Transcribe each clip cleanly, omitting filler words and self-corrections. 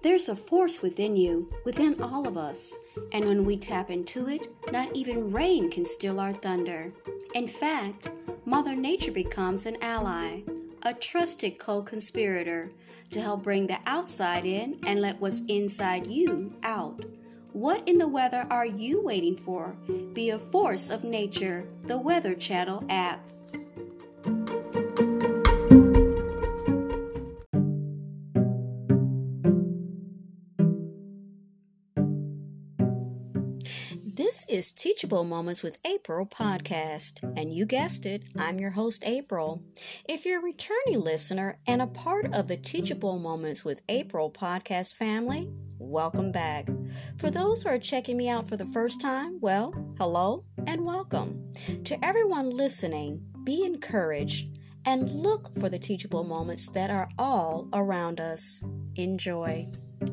There's a force within you, within all of us, and when we tap into it, not even rain can steal our thunder. In fact, Mother Nature becomes an ally, a trusted co-conspirator to help bring the outside in and let what's inside you out. What in the weather are you waiting for? Be a force of nature, the Weather Channel app. This is Teachable Moments with April podcast, and you guessed it, I'm your host, April. If you're a returning listener and a part of the Teachable Moments with April podcast family, welcome back. For those who are checking me out for the first time, well, hello and welcome. To everyone listening, be encouraged and look for the teachable moments that are all around us. Enjoy.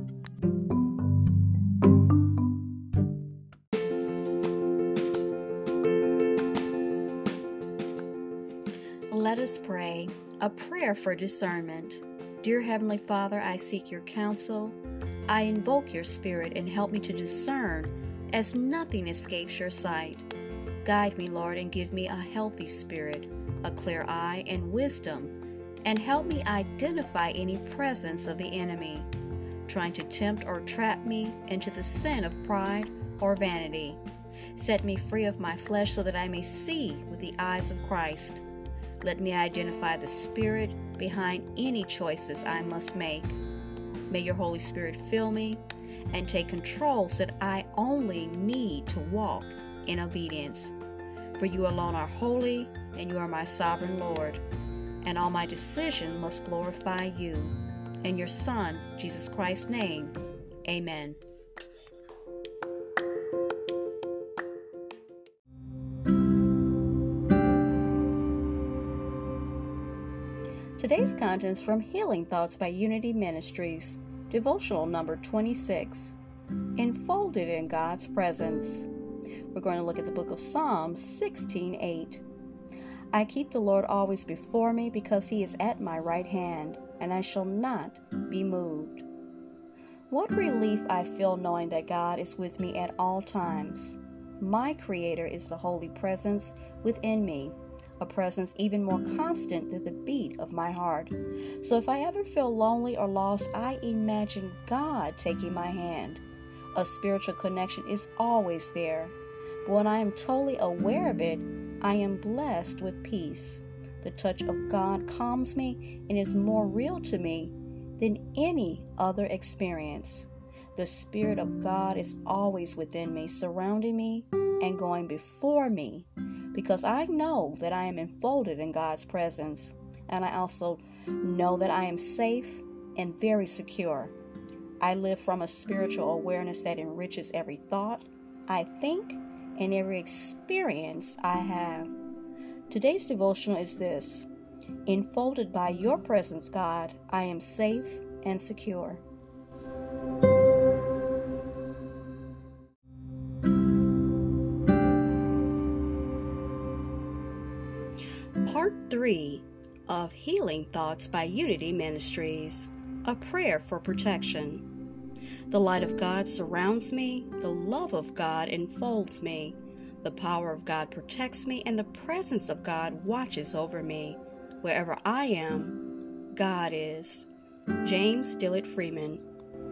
Let us pray. A prayer for discernment. Dear Heavenly Father, I seek your counsel. I invoke your spirit and help me to discern as nothing escapes your sight. Guide me, Lord, and give me a healthy spirit, a clear eye, and wisdom, and help me identify any presence of the enemy, trying to tempt or trap me into the sin of pride or vanity. Set me free of my flesh so that I may see with the eyes of Christ. Let me identify the spirit behind any choices I must make. May your Holy Spirit fill me and take control so that I only need to walk in obedience. For you alone are holy, and you are my sovereign Lord, and all my decisions must glorify you. In your Son, Jesus Christ's name, amen. Today's contents from Healing Thoughts by Unity Ministries, devotional number 26, Enfolded in God's Presence. We're going to look at the book of Psalms 16:8. I keep the Lord always before me because he is at my right hand, and I shall not be moved. What relief I feel knowing that God is with me at all times. My Creator is the holy presence within me, a presence even more constant than the beat of my heart. So if I ever feel lonely or lost, I imagine God taking my hand. A spiritual connection is always there. But when I am totally aware of it, I am blessed with peace. The touch of God calms me and is more real to me than any other experience. The Spirit of God is always within me, surrounding me and going before me, because I know that I am enfolded in God's presence, and I also know that I am safe and very secure. I live from a spiritual awareness that enriches every thought I think and every experience I have. Today's devotional is this: enfolded by your presence, God, I am safe and secure. Part 3 of Healing Thoughts by Unity Ministries, a prayer for protection. The light of God surrounds me, the love of God enfolds me, the power of God protects me, and the presence of God watches over me. Wherever I am, God is. James Dillard Freeman.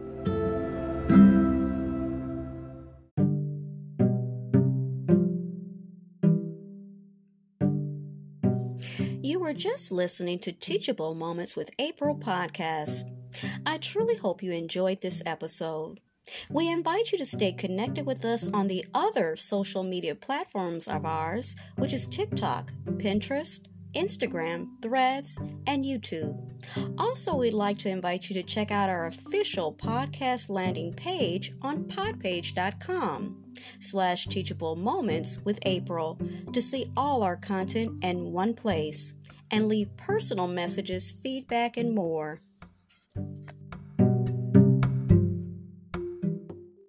You were just listening to Teachable Moments with April podcast. I truly hope you enjoyed this episode. We invite you to stay connected with us on the other social media platforms of ours, which is TikTok, Pinterest, Instagram, Threads, and YouTube. Also, we'd like to invite you to check out our official podcast landing page on podpage.com/teachable moments with April to see all our content in one place and leave personal messages, feedback, and more.